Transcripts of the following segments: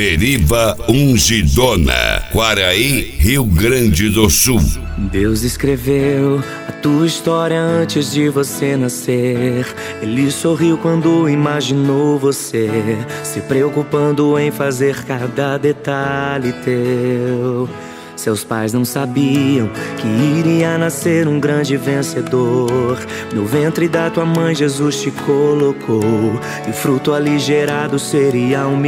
Meriva Ungidona, Quaraí, Rio Grande do Sul. Deus escreveu a tua história antes de você nascer. Ele sorriu quando imaginou você, se preocupando em fazer cada detalhe teu. Seus pais não sabiam que iria nascer um grande vencedor. No ventre da tua mãe Jesus te colocou, e o fruto ali gerado seria um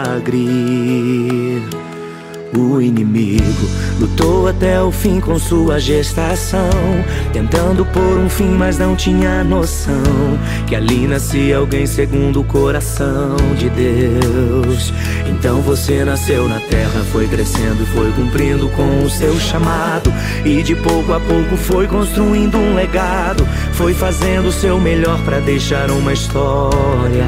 milagre. O inimigo lutou até o fim com sua gestação, tentando pôr um fim, mas não tinha noção que ali nascia alguém segundo o coração de Deus. Então você nasceu na terra, foi crescendo e foi cumprindo com o seu chamado, e de pouco a pouco foi construindo um legado, foi fazendo o seu melhor pra deixar uma história.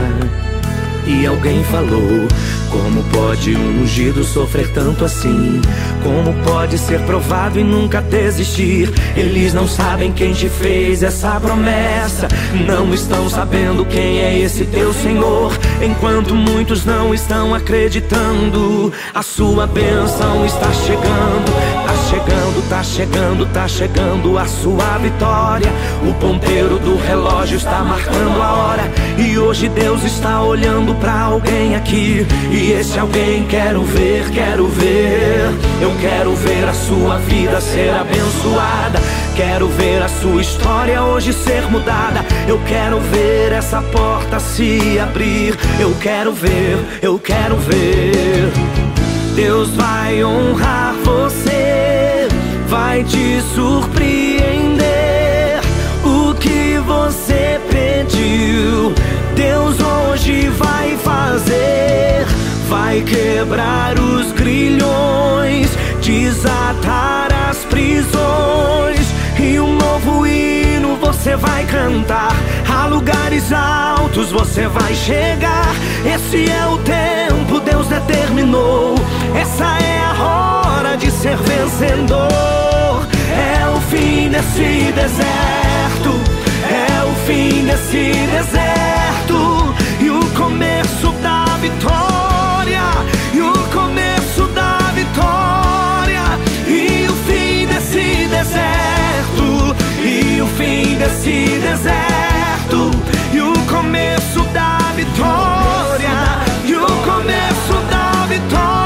E alguém falou: como pode um ungido sofrer tanto assim? Como pode ser provado e nunca desistir? Eles não sabem quem te fez essa promessa, não estão sabendo quem é esse teu Senhor. Enquanto muitos não estão acreditando, a sua bênção está chegando. Tá chegando, tá chegando, tá chegando a sua vitória. O ponteiro do relógio está marcando a hora, e hoje Deus está olhando pra alguém aqui, e esse alguém quero ver, quero ver. Eu quero ver a sua vida ser abençoada, quero ver a sua história hoje ser mudada. Eu quero ver essa porta se abrir, eu quero ver, eu quero ver. Deus vai honrar você, vai te surpreender. O que você pediu, Deus hoje vai fazer. Vai quebrar os grilhões, desatar as prisões, e um novo hino você vai cantar. A lugares altos você vai chegar. Esse é o tempo, Deus determinou. Essa é a hora de ser vencedor. É o fim desse deserto, é o fim desse deserto, e o começo da vitória, e o começo da vitória, e o fim desse deserto, e o fim desse deserto, e o começo da vitória, e o começo da vitória.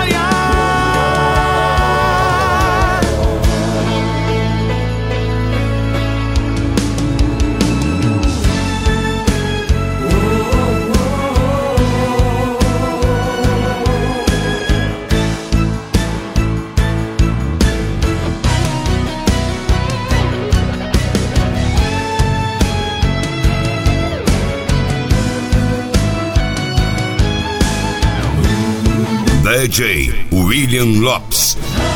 DJ William Lopes.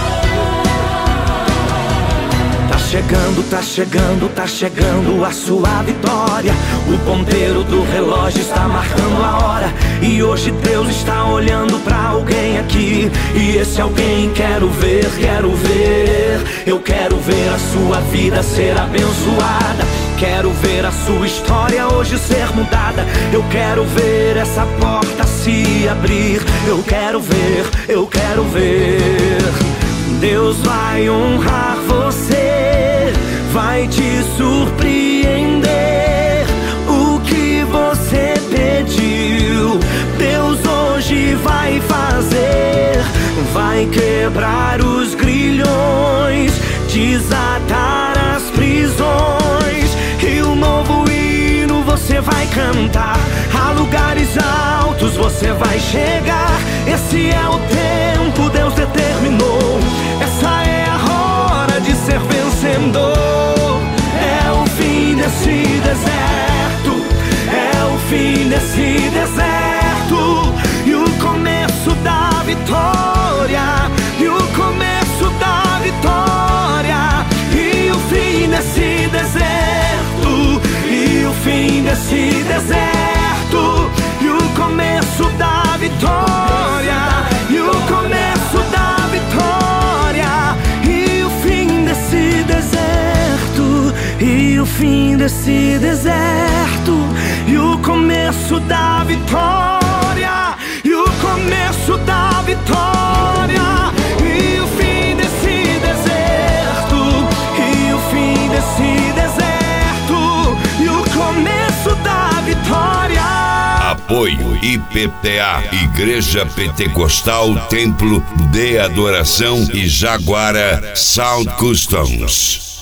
Tá chegando, tá chegando, tá chegando a sua vitória. O ponteiro do relógio está marcando a hora, e hoje Deus está olhando pra alguém aqui, e esse alguém quero ver, quero ver. Eu quero ver a sua vida ser abençoada, quero ver a sua história hoje ser mudada. Eu quero ver essa porta se abrir, eu quero ver, eu quero ver. Deus vai honrar você, vai te surpreender. O que você pediu, Deus hoje vai fazer. Vai quebrar os grilhões, desatar as prisões, e um novo hino você vai cantar. A lugares altos você vai chegar. Esse é o tempo, Deus determinou. Essa é a hora de ser vencedor. É o fim desse deserto, é o fim desse deserto, e o começo da vitória, e o começo da vitória, e o fim desse deserto, e o fim desse deserto, e o começo da vitória, e o começo da vitória, e o fim desse deserto, e o fim desse deserto, e o começo da vitória, e o começo da vitória, e o fim desse deserto, e o fim desse deserto, e o começo da vitória. Apoio IPTA, Igreja Pentecostal Templo de Adoração e Jaguara Sound Customs.